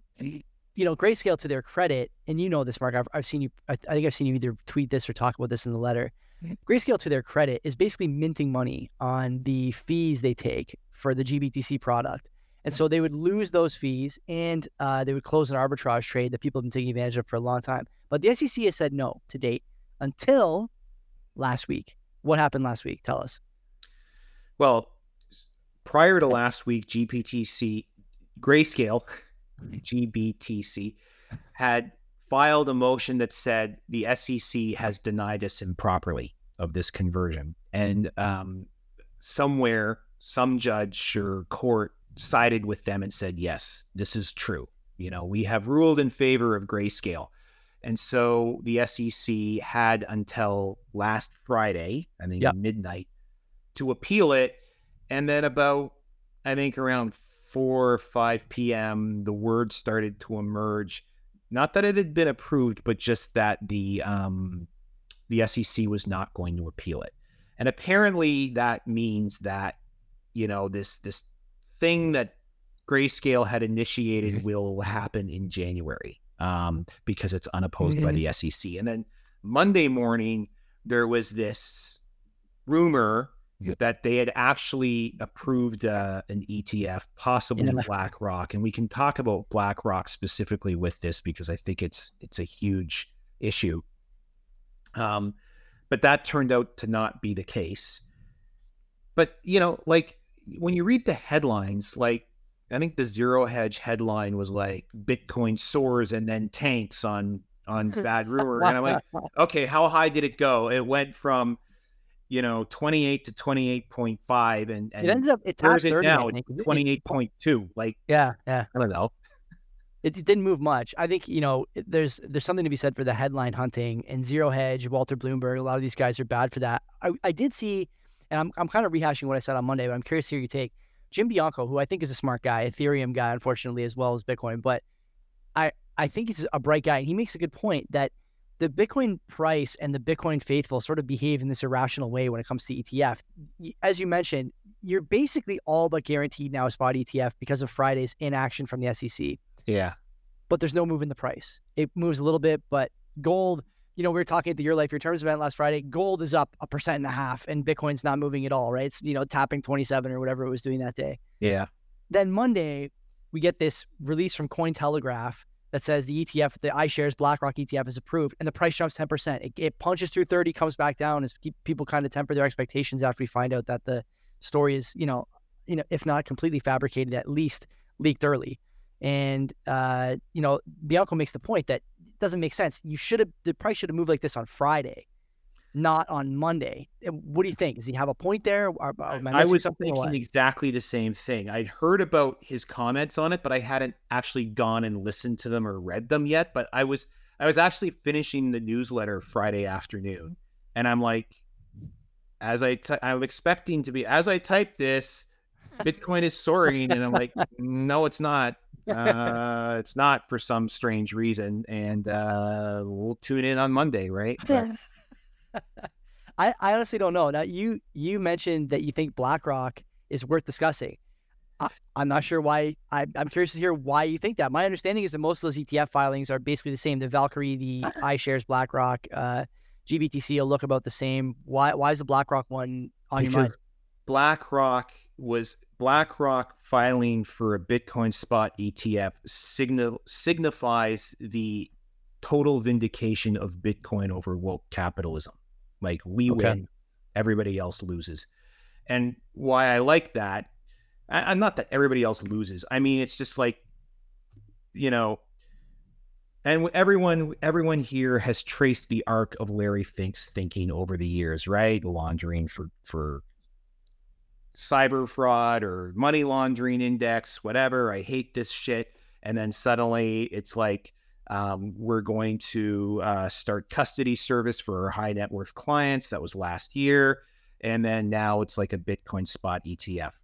you know, Grayscale, to their credit, and you know this, Mark, I've, I've seen you, I, I think I've seen you either tweet this or talk about this in the letter. Grayscale, to their credit, is basically minting money on the fees they take for the G B T C product. And so they would lose those fees, and uh, they would close an arbitrage trade that people have been taking advantage of for a long time. But the S E C has said no to date until last week. What happened last week? Tell us. Well, prior to last week, G B T C, Grayscale, G B T C, had filed a motion that said the S E C has denied us improperly of this conversion. And um, somewhere, some judge or court sided with them and said, yes, this is true. You know, we have ruled in favor of Grayscale. And so the S E C had until last Friday, I think yep. midnight, to appeal it. And then about, I think around four or five p.m., the word started to emerge. Not that it had been approved, but just that the um, the S E C was not going to appeal it. And apparently that means that, you know, this this thing that Grayscale had initiated will happen in January um, because it's unopposed mm-hmm. by the S E C. And then Monday morning, there was this rumor yep. that they had actually approved uh, an E T F, possibly yeah. BlackRock. And we can talk about BlackRock specifically with this because I think it's it's a huge issue. Um, but that turned out to not be the case. But, you know, like when you read the headlines, like I think the Zero Hedge headline was like Bitcoin soars and then tanks on on bad rumor. And I'm like, okay, how high did it go? It went from, you know, twenty-eight to twenty-eight point five, and, and it ended up, it where's it now? It's twenty-eight point two. Like, yeah, yeah. I don't know. It, it didn't move much. I think, you know, it, there's there's something to be said for the headline hunting, and Zero Hedge, Walter Bloomberg, a lot of these guys are bad for that. I, I did see, and I'm I'm kind of rehashing what I said on Monday, but I'm curious to hear your take. Jim Bianco, who I think is a smart guy, Ethereum guy, unfortunately, as well as Bitcoin, but I, I think he's a bright guy, and he makes a good point that the Bitcoin price and the Bitcoin faithful sort of behave in this irrational way when it comes to E T F. As you mentioned, you're basically all but guaranteed now a spot E T F because of Friday's inaction from the S E C. Yeah. But there's no move in the price. It moves a little bit, but gold, you know, we were talking at the Your Life, Your Terms event last Friday, gold is up a percent and a half and Bitcoin's not moving at all, right? It's, you know, tapping twenty-seven or whatever it was doing that day. Yeah. Then Monday, we get this release from Cointelegraph that says the E T F, the iShares BlackRock E T F is approved, and the price jumps ten percent. It, it punches through thirty, comes back down as people kind of temper their expectations after we find out that the story is, you know, you know, if not completely fabricated, at least leaked early. And, uh, you know, Bianco makes the point that it doesn't make sense. You should have, the price should have moved like this on Friday, not on Monday. What do you think? Does he have a point there? Or, or I, I was thinking exactly the same thing. I'd heard about his comments on it, but I hadn't actually gone and listened to them or read them yet. But I was, I was actually finishing the newsletter Friday afternoon, and I'm like, as I, t- I'm expecting to be, as I type this, Bitcoin is soaring, and I'm like, no, it's not. Uh, it's not for some strange reason, and uh, we'll tune in on Monday, right? But... I, I honestly don't know. Now, you you mentioned that you think BlackRock is worth discussing. I, I'm not sure why. I, I'm curious to hear why you think that. My understanding is that most of those E T F filings are basically the same. The Valkyrie, the iShares, BlackRock, uh, G B T C will look about the same. Why why is the BlackRock one on because your mind? BlackRock was BlackRock filing for a Bitcoin spot E T F signi- signifies the total vindication of Bitcoin over woke capitalism. Like, we Okay. win, everybody else loses. And why I like that, I, I'm not that everybody else loses. I mean, it's just like, you know, and everyone, everyone here has traced the arc of Larry Fink's thinking over the years, right? Laundering for, for cyber fraud or money laundering index, whatever. I hate this shit. And then suddenly it's like, um, we're going to uh, start custody service for our high net worth clients. That was last year. And then now it's like a Bitcoin spot E T F.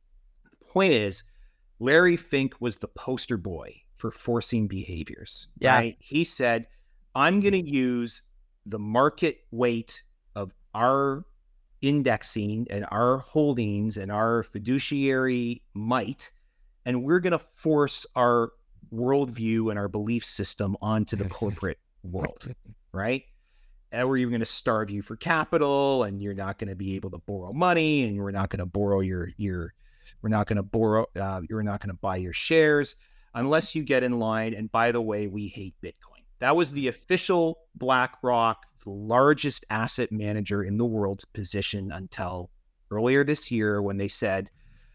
The point is, Larry Fink was the poster boy for forcing behaviors. Yeah. Right? He said, I'm going to use the market weight of our indexing and our holdings and our fiduciary might, and we're going to force our worldview and our belief system onto the corporate world, right? And we're even going to starve you for capital, and you're not going to be able to borrow money, and we're not going to borrow your your we're not going to borrow uh, you're not going to buy your shares unless you get in line. And by the way, we hate Bitcoin. That was the official BlackRock, the largest asset manager in the world's position until earlier this year, when they said,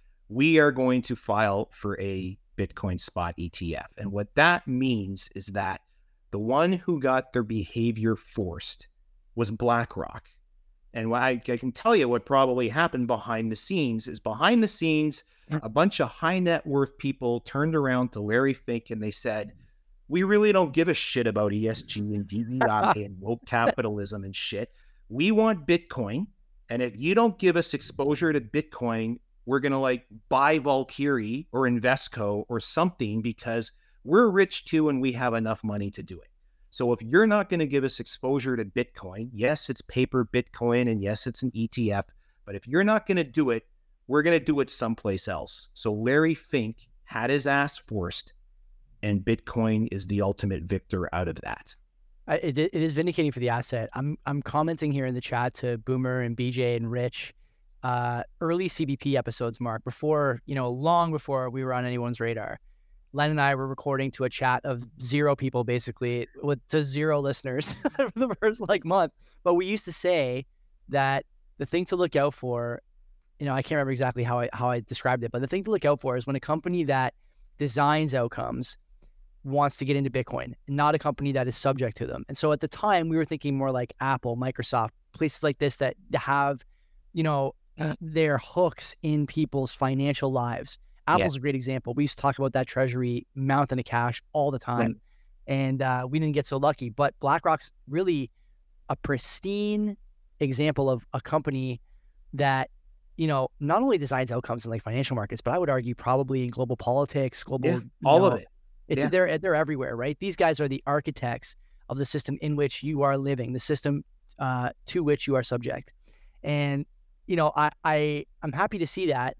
we are going to file for a Bitcoin spot E T F. And what that means is that the one who got their behavior forced was BlackRock. And what I, I can tell you what probably happened behind the scenes is behind the scenes, a bunch of high net worth people turned around to Larry Fink and they said, we really don't give a shit about E S G and D E I and woke capitalism and shit. We want Bitcoin. And if you don't give us exposure to Bitcoin, we're going to like buy Valkyrie or Invesco or something, because we're rich too and we have enough money to do it. So if you're not going to give us exposure to Bitcoin, yes, it's paper Bitcoin, and yes, it's an E T F, but if you're not going to do it, we're going to do it someplace else. So Larry Fink had his ass forced, and Bitcoin is the ultimate victor out of that. I, it, it is vindicating for the asset. I'm I'm commenting here in the chat to Boomer and B J and Rich. Uh, early C B P episodes, Mark, before, you know, long before we were on anyone's radar. Len and I were recording to a chat of zero people, basically, with to zero listeners for the first like month. But we used to say that the thing to look out for, you know, I can't remember exactly how I how I described it, but the thing to look out for is when a company that designs outcomes wants to get into Bitcoin, not a company that is subject to them. And so at the time, we were thinking more like Apple, Microsoft, places like this that have, you know, their hooks in people's financial lives. Apple's yeah. a great example. We used to talk about that treasury mountain of cash all the time, right. and uh, we didn't get so lucky. But BlackRock's really a pristine example of a company that, you know, not only designs outcomes in like financial markets, but I would argue probably in global politics, global, yeah, all know, of it. It's yeah. they're they're everywhere, right? These guys are the architects of the system in which you are living, the system uh, to which you are subject. And you know, I, I I'm happy to see that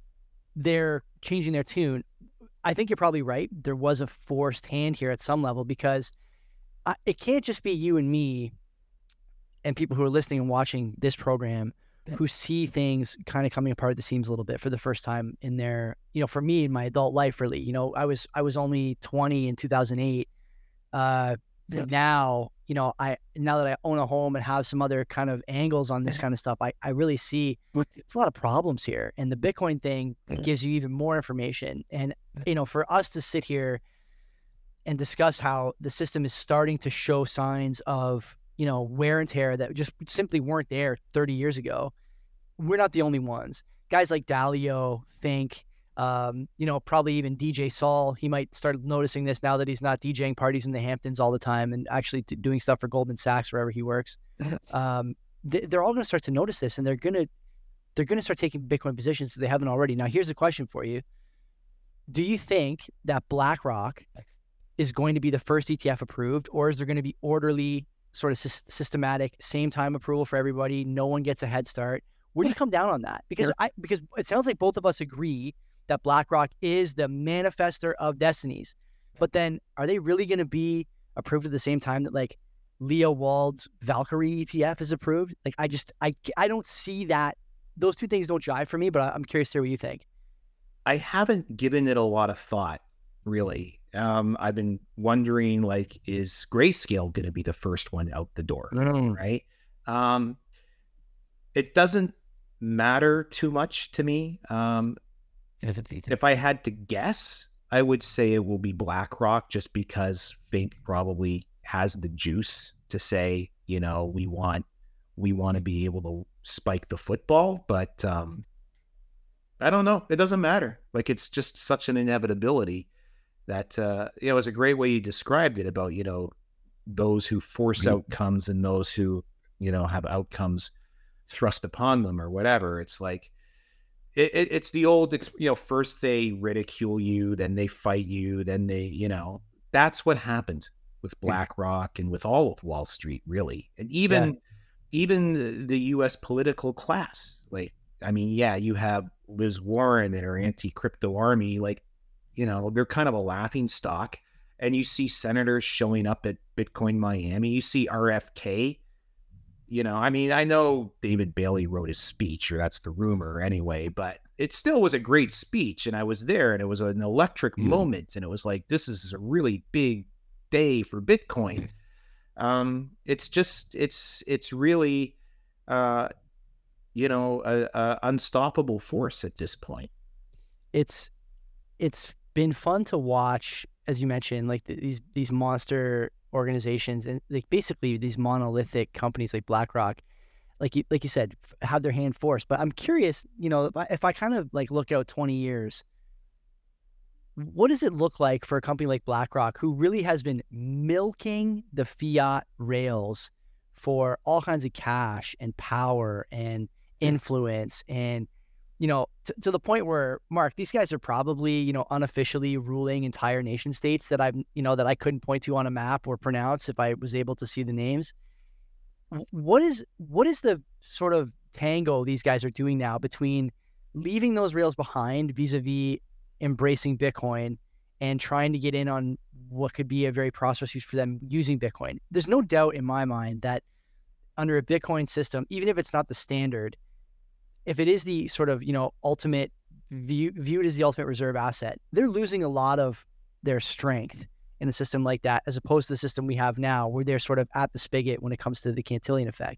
they're changing their tune. I think you're probably right. There was a forced hand here at some level, because I, it can't just be you and me and people who are listening and watching this program who see things kind of coming apart at the seams a little bit for the first time in their, you know, for me in my adult life, really. You know, I was I was only twenty in two thousand eight. Uh, yeah. Now, you know, I now that I own a home and have some other kind of angles on this kind of stuff, I, I really see it's a lot of problems here. And the Bitcoin thing gives you even more information. And, you know, for us to sit here and discuss how the system is starting to show signs of, you know, wear and tear that just simply weren't there thirty years ago, we're not the only ones. Guys like Dalio, Fink, Um, you know, probably even D J Saul, he might start noticing this now that he's not DJing parties in the Hamptons all the time and actually t- doing stuff for Goldman Sachs wherever he works. Um, they, they're all going to start to notice this, and they're going to they're going to start taking Bitcoin positions if they haven't already. Now, here's a question for you: do you think that BlackRock is going to be the first E T F approved, or is there going to be orderly, sort of sy- systematic, same time approval for everybody? No one gets a head start. Where do you come down on that? Because I because it sounds like both of us agree that BlackRock is the manifester of destinies. But then are they really going to be approved at the same time that like Leo Wald's Valkyrie E T F is approved? Like I just, I, I don't see that. Those two things don't jive for me, but I'm curious to hear what you think. I haven't given it a lot of thought, really. Um, I've been wondering, like, is Grayscale going to be the first one out the door, Mm. right? Um, it doesn't matter too much to me. Um, if I had to guess, I would say it will be BlackRock, just because Fink probably has the juice to say, you know, we want we want to be able to spike the football, but um, I don't know. It doesn't matter. Like, it's just such an inevitability that, uh, you know, it was a great way you described it about, you know, those who force outcomes and those who, you know, have outcomes thrust upon them or whatever. It's like, it, it, it's the old, you know, first they ridicule you, then they fight you, then they, you know, that's what happened with BlackRock and with all of Wall Street, really. And even, yeah. even the U S political class, like, I mean, yeah, you have Liz Warren and her anti-crypto army, like, you know, they're kind of a laughing stock. And you see senators showing up at Bitcoin Miami. You see R F K. You know, I mean, I know David Bailey wrote his speech, or that's the rumor anyway, but it still was a great speech. And I was there, and it was an electric mm. moment. And it was like, this is a really big day for Bitcoin. Um, it's just, it's, it's really, uh, you know, a, a unstoppable force at this point. It's, it's been fun to watch, as you mentioned, like the, these these monster organizations and like basically these monolithic companies like BlackRock, like you like you said, have their hand forced. But I'm curious, you know, if I, if I kind of like look out twenty years, what does it look like for a company like BlackRock, who really has been milking the fiat rails for all kinds of cash and power and influence and, you know, to, to the point where, Mark, these guys are probably, you know, unofficially ruling entire nation states that I've, you know, that I couldn't point to on a map or pronounce if I was able to see the names. What is, what is the sort of tango these guys are doing now between leaving those rails behind vis-a-vis embracing Bitcoin and trying to get in on what could be a very prosperous use for them using Bitcoin? There's no doubt in my mind that under a Bitcoin system, even if it's not the standard, if it is the sort of, you know, ultimate view, viewed as the ultimate reserve asset, they're losing a lot of their strength in a system like that, as opposed to the system we have now, where they're sort of at the spigot when it comes to the Cantillon effect.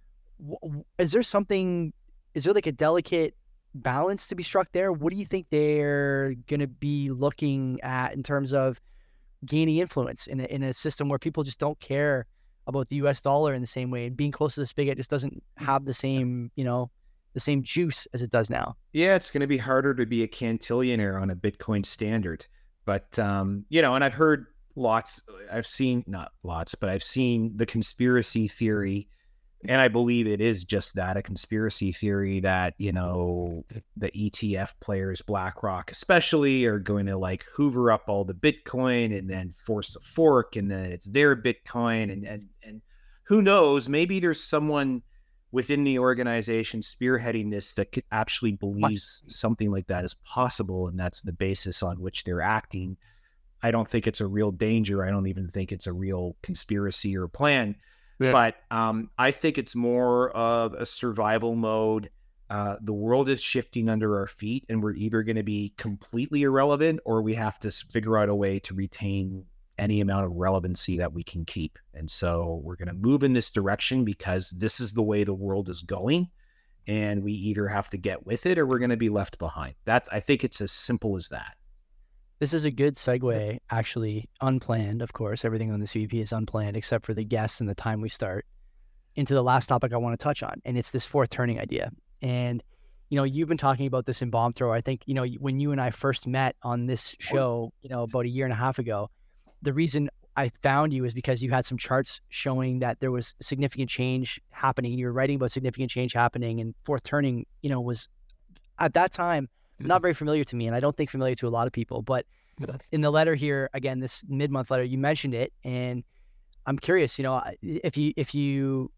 Is there something, is there like a delicate balance to be struck there? What do you think they're going to be looking at in terms of gaining influence in a, in a system where people just don't care about the U S dollar in the same way, and being close to the spigot just doesn't have the same, you know, the same juice as it does now? Yeah, it's going to be harder to be a cantillionaire on a Bitcoin standard. But, um, you know, and I've heard lots, I've seen, not lots, but I've seen the conspiracy theory, and I believe it is just that, a conspiracy theory that, you know, the E T F players, BlackRock especially, are going to like hoover up all the Bitcoin and then force a fork, and then it's their Bitcoin. And, and, and who knows, maybe there's someone within the organization spearheading this that could actually believes something like that is possible, and that's the basis on which they're acting. I don't think it's a real danger. I don't even think it's a real conspiracy or plan. Yeah. But um, I think it's more of a survival mode. Uh, the world is shifting under our feet, and we're either going to be completely irrelevant, or we have to figure out a way to retain any amount of relevancy that we can keep. And so we're going to move in this direction because this is the way the world is going, and we either have to get with it or we're going to be left behind. That's, I think it's as simple as that. This is a good segue, actually, unplanned, of course. Everything on the C V P is unplanned except for the guests and the time we start, into the last topic I want to touch on. And it's this fourth turning idea. And, you know, you've been talking about this in Bomb Thrower. I think, you know, when you and I first met on this show, you know, about a year and a half ago, the reason I found you is because you had some charts showing that there was significant change happening. You were writing about significant change happening, and fourth turning, you know, was at that time not very familiar to me, and I don't think familiar to a lot of people. But in the letter here, again, this mid-month letter, you mentioned it, and I'm curious, you know, if you if you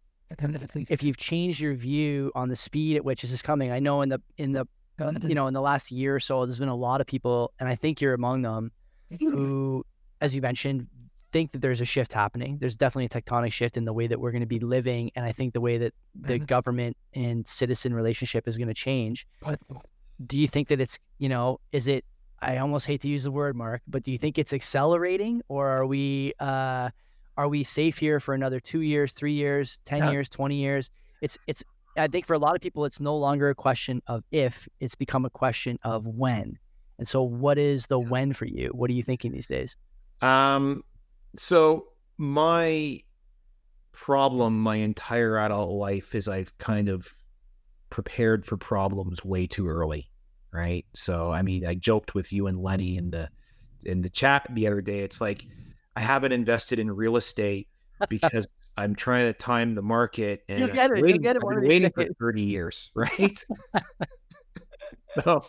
if you've changed your view on the speed at which this is coming. I know in the in the you know in the last year or so, there's been a lot of people, and I think you're among them, who, as you mentioned, think that there's a shift happening. There's definitely a tectonic shift in the way that we're going to be living, and I think the way that the government and citizen relationship is going to change. do you think that it's, you know, is it, I almost hate to use the word, Mark, but do you think it's accelerating, or are we, uh, are we safe here for another two years, three years, ten Yeah. years, twenty years? It's, it's, I think for a lot of people, it's no longer a question of if, it's become a question of when. And so what is the when for you? What are you thinking these days? Um, so my problem my entire adult life is I've kind of prepared for problems way too early, right? So, I mean, I joked with you and Lenny in the in the chat the other day. It's like, I haven't invested in real estate because I'm trying to time the market, and You'll get it. I've You'll been get it waiting, I've one been of these waiting for days. thirty years, right? So,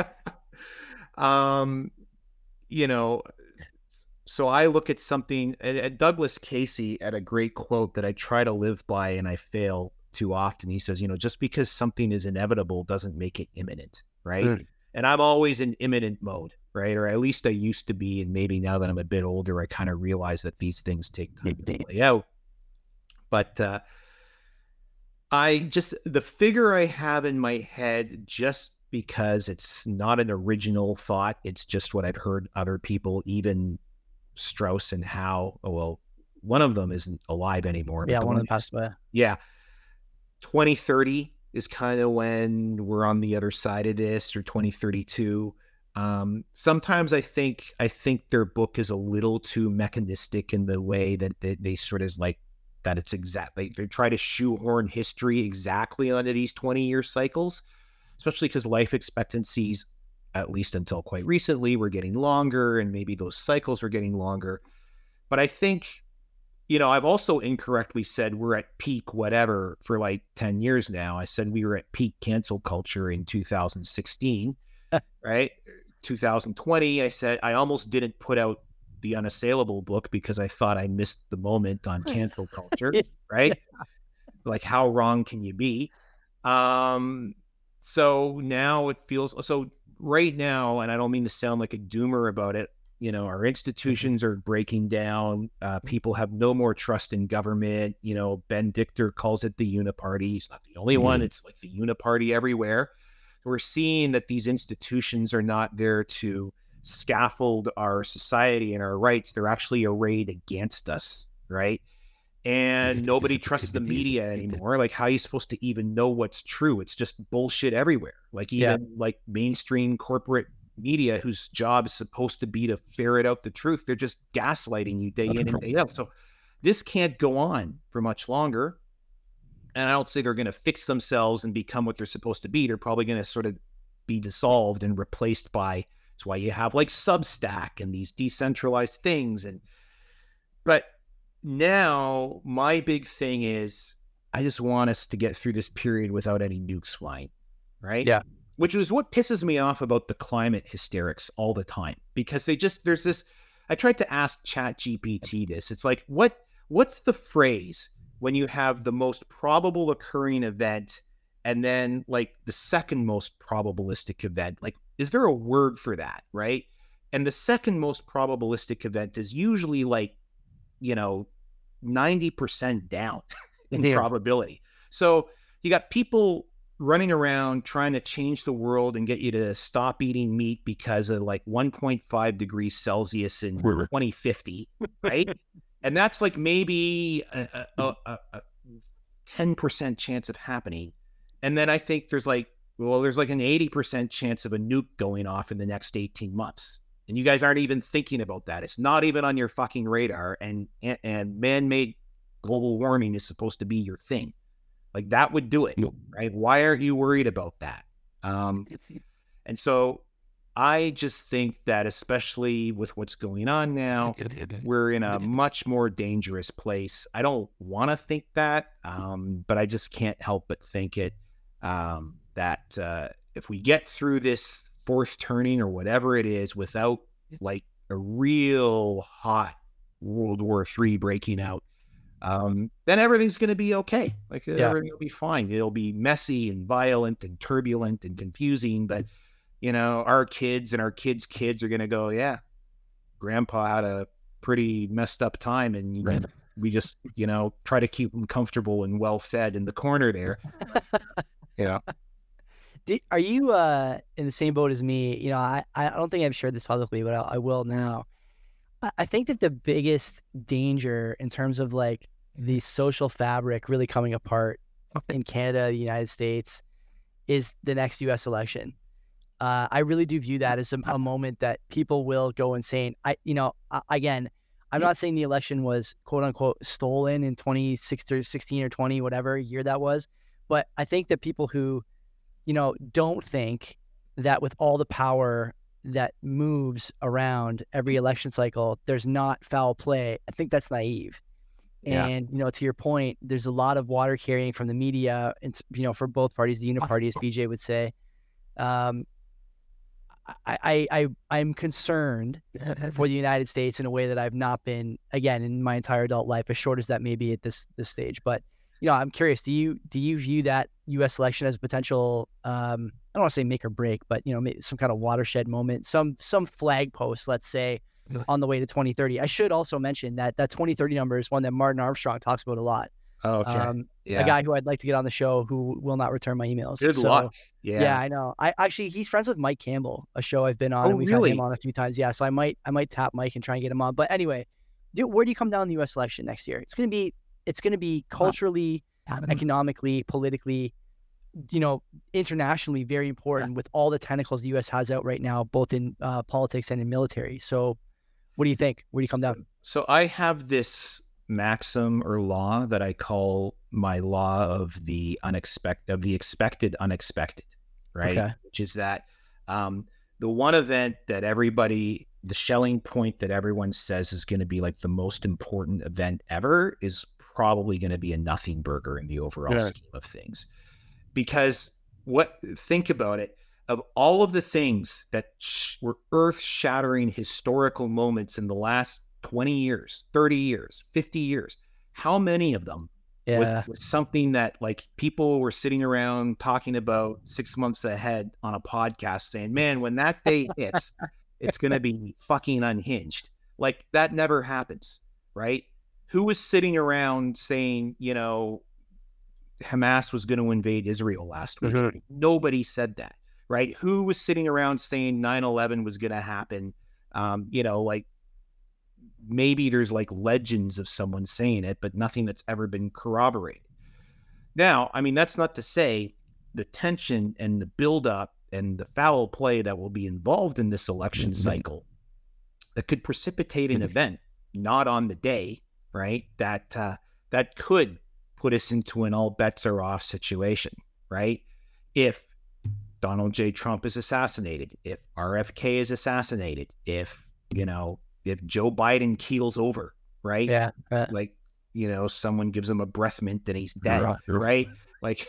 um, you know, so I look at something, and, and Douglas Casey had a great quote that I try to live by and I fail too often. He says, you know, just because something is inevitable doesn't make it imminent, right? Mm. And I'm always in imminent mode, right? Or at least I used to be. And maybe now that I'm a bit older, I kind of realize that these things take time to play out. But uh, I just, the figure I have in my head, just because it's not an original thought, it's just what I've heard other people, even Strauss and Howe, oh, well, one of them isn't alive anymore. Yeah, but the one one of the passed away. Yeah. twenty thirty is kind of when we're on the other side of this, or twenty thirty-two. Um, sometimes I think, I think their book is a little too mechanistic in the way that they, they sort of like that it's exactly, they try to shoehorn history exactly onto these twenty year cycles, especially because life expectancies, at least until quite recently, were getting longer, and maybe those cycles were getting longer. But I think, you know, I've also incorrectly said we're at peak whatever for like ten years now. I said we were at peak cancel culture in two thousand sixteen, right? two thousand twenty, I said I almost didn't put out the Unassailable book because I thought I missed the moment on cancel culture, right? Like, how wrong can you be? Um, so now it feels, so right now, and I don't mean to sound like a doomer about it, you know, our institutions are breaking down. Uh, people have no more trust in government. You know, Ben Dichter calls it the uniparty. He's not the only one. It's like the uniparty everywhere. We're seeing that these institutions are not there to scaffold our society and our rights. They're actually arrayed against us, right? And nobody trusts the media anymore. Like, how are you supposed to even know what's true? It's just bullshit everywhere. Like, even yeah. like mainstream corporate media, whose job is supposed to be to ferret out the truth, they're just gaslighting you day in and day out. So this can't go on for much longer. And I don't say they're going to fix themselves and become what they're supposed to be. They're probably going to sort of be dissolved and replaced by, that's why you have like Substack and these decentralized things. And, but now my big thing is, I just want us to get through this period without any nukes flying, right? Yeah. Which is what pisses me off about the climate hysterics all the time, because they just, there's this, I tried to ask ChatGPT this. It's like, what, what's the phrase when you have the most probable occurring event and then like the second most probabilistic event? Like, is there a word for that, right? And the second most probabilistic event is usually like, you know, ninety percent down in yeah. probability. So you got people running around trying to change the world and get you to stop eating meat because of like one point five degrees Celsius in twenty fifty, right? And that's like maybe a, a, a, a ten percent chance of happening. And then I think there's like, well, there's like an eighty percent chance of a nuke going off in the next eighteen months. And you guys aren't even thinking about that. It's not even on your fucking radar. And, and, and man-made global warming is supposed to be your thing. Like, that would do it, right? Why aren't you worried about that? Um, and so I just think that, especially with what's going on now, we're in a much more dangerous place. I don't want to think that, um, but I just can't help but think it, um, that uh, if we get through this fourth turning or whatever it is without like a real hot World War Three breaking out, um, then everything's going to be okay. Like yeah. everything will be fine. It'll be messy and violent and turbulent and confusing, but you know, our kids and our kids' kids are going to go, yeah, grandpa had a pretty messed up time. And right. we just, you know, try to keep them comfortable and well fed in the corner there. Yeah. Did, are you uh, in the same boat as me? You know, I, I don't think I've shared this publicly, but I, I will now. I, I think that the biggest danger in terms of like the social fabric really coming apart in Canada, the United States, is the next U S election. Uh, I really do view that as a, a moment that people will go insane. I, you know, I, again, I'm not saying the election was quote unquote stolen in twenty sixteen or twenty, whatever year that was. But I think that people who, you know, don't think that with all the power that moves around every election cycle, there's not foul play. I think that's naive. Yeah. And, you know, to your point, there's a lot of water carrying from the media, and, you know, for both parties, the uniparty, as B J would say. Um, I, I, I, I'm concerned for the United States in a way that I've not been, again, in my entire adult life, as short as that may be at this this stage. But, you know, I'm curious, do you do you view that U S election as potential, um, I don't want to say make or break, but, you know, maybe some kind of watershed moment, some some flag post, let's say, on the way to twenty thirty? I should also mention that that twenty thirty number is one that Martin Armstrong talks about a lot. Oh, okay. Um, yeah. A guy who I'd like to get on the show who will not return my emails. Good so, luck. Yeah. Yeah, I know. I actually, he's friends with Mike Campbell, a show I've been on. Oh, and we've really? had him on a few times. Yeah, so I might, I might tap Mike and try and get him on. But anyway, dude, where do you come down the U S election next year? It's gonna be, it's gonna be culturally, economically, politically, you know, internationally very important with all the tentacles the U S has out right now, both in uh, politics and in military. So, what do you think? Where do you come down? So I have this maxim or law that I call my law of the unexpected, of the expected unexpected, right? Okay. Which is that um, the one event that everybody, the Schelling point that everyone says is going to be like the most important event ever is probably going to be a nothing burger in the overall Yeah. scheme of things. Because what, think about it, of all of the things that sh- were earth-shattering historical moments in the last twenty years, thirty years, fifty years, how many of them Yeah. was, was something that like people were sitting around talking about six months ahead on a podcast saying, man, when that day hits, it's going to be fucking unhinged. Like that never happens, right? Who was sitting around saying, you know, Hamas was going to invade Israel last week? Mhm. Nobody said that, right? Who was sitting around saying nine eleven was going to happen? Um, you know, like maybe there's like legends of someone saying it, but nothing that's ever been corroborated. Now, I mean, that's not to say the tension and the buildup and the foul play that will be involved in this election cycle that could precipitate an event, not on the day, right? That uh, that could put us into an all bets are off situation, right? If Donald J. Trump is assassinated, if R F K is assassinated, if, you know, if Joe Biden keels over, right? Yeah. Uh, Like, you know, someone gives him a breath mint and he's dead, Right. right? Like,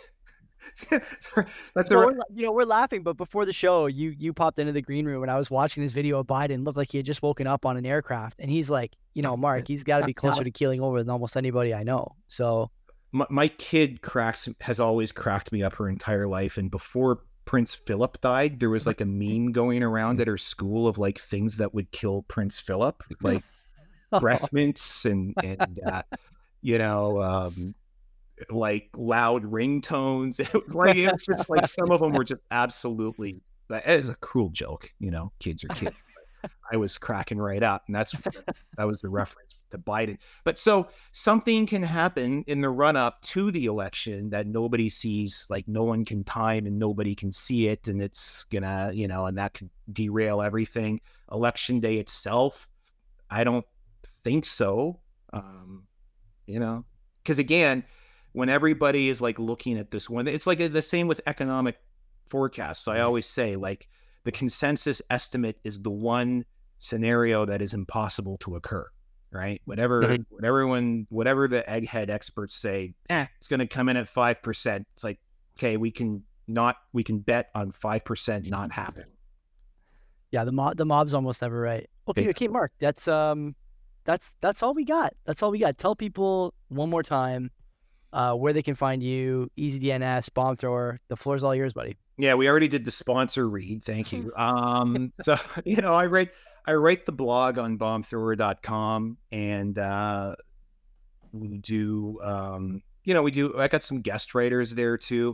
that's So a, we're, you know, we're laughing, but before the show, you you popped into the green room and I was watching this video of Biden. Looked like he had just woken up on an aircraft, and he's like, you know, Mark, he's got to be closer to keeling over than almost anybody I know. So my, my kid cracks has always cracked me up her entire life. And before Prince Philip died, there was like a meme going around at her school of like things that would kill Prince Philip, like breath mints and and uh, you know, um, like loud ringtones. It was like it was just like some of them were just absolutely. It was a cruel joke, you know. Kids are kids. I was cracking right up, and that's that was the reference to Biden. But so something can happen in the run up to the election that nobody sees, like no one can time and nobody can see it, and it's gonna, you know, and that could derail everything. Election day itself, I don't think so. Um, you know, because again, when everybody is like looking at this one, it's like the same with economic forecasts. So I always say, like, the consensus estimate is the one scenario that is impossible to occur, right? Whatever, Mhm. what everyone, whatever the egghead experts say, eh, it's going to come in at five percent. It's like, okay, we can not, we can bet on five percent not happening. yeah, the mob the mob's almost never right. Okay, Yeah. okay, Mark, that's um, that's that's all we got. That's all we got. Tell people one more time uh, where they can find you. Easy D N S, Bomb Thrower. The floor's all yours, buddy. Yeah, we already did the sponsor read. Thank you. Um, so, you know, I write, I write the blog on bomb thrower dot com, and uh, we do, um, you know, we do, I got some guest writers there too.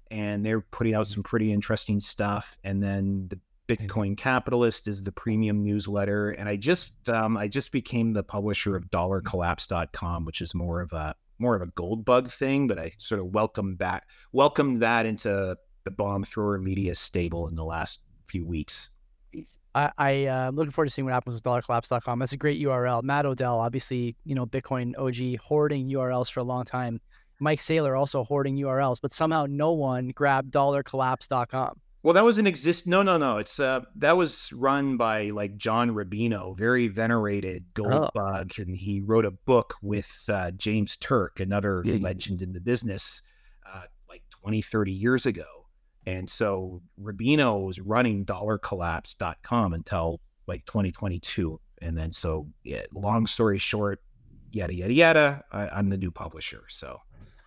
and they're putting out some pretty interesting stuff. And then the Bitcoin Capitalist is the premium newsletter. And I just um, I just became the publisher of dollar collapse dot com, which is more of a more of a gold bug thing, but I sort of welcomed back welcomed that into the Bomb Thrower Media stable in the last few weeks. I, I uh, I'm looking forward to seeing what happens with dollar collapse dot com. That's a great U R L. Matt Odell, obviously, you know, Bitcoin O G, hoarding U R Ls for a long time. Mike Saylor also hoarding U R Ls, but somehow no one grabbed dollar collapse dot com. Well, that was an exist. No, no, no. It's uh, that was run by like John Rubino, very venerated gold Oh. bug, and he wrote a book with uh, James Turk, another Yeah. legend in the business, uh, like twenty, thirty years ago. And so Rubino was running dollar collapse dot com until like twenty twenty-two, and then so yeah. Long story short, yada yada yada. I, I'm the new publisher, so.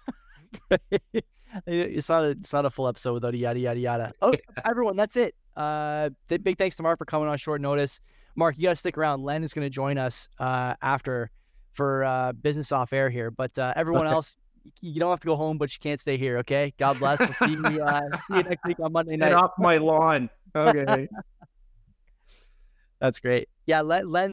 It's not a it's not a full episode without a yada yada yada. Oh, everyone, that's it. Uh, th- big thanks to Mark for coming on short notice. Mark, you got to stick around. Len is going to join us uh, after for uh, business off air here. But uh, everyone Okay. else, you don't have to go home, but you can't stay here. Okay. God bless. We'll see you, uh, see you next week on Monday Get night. off my lawn. Okay. That's great. Yeah, Len. Len